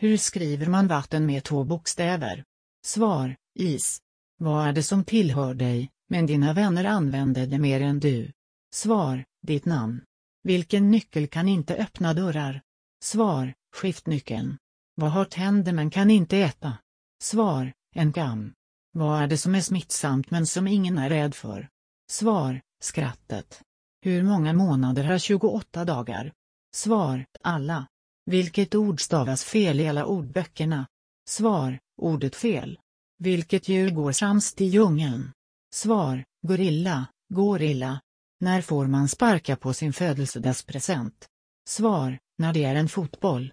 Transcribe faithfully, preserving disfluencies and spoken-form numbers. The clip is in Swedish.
Hur skriver man vatten med två bokstäver? Svar: is. Vad är det som tillhör dig, men dina vänner använder det mer än du? Svar: ditt namn. Vilken nyckel kan inte öppna dörrar? Svar: skiftnyckeln. Vad har tänder men kan inte äta? Svar: en gam. Vad är det som är smittsamt men som ingen är rädd för? Svar: skrattet. Hur många månader har tjugoåtta dagar? Svar: alla. Vilket ord stavas fel i alla ordböckerna? Svar: ordet fel. Vilket djur går sämst i djungeln? Svar: gorilla, gorilla. När får man sparka på sin födelsedagspresent? Svar: när det är en fotboll.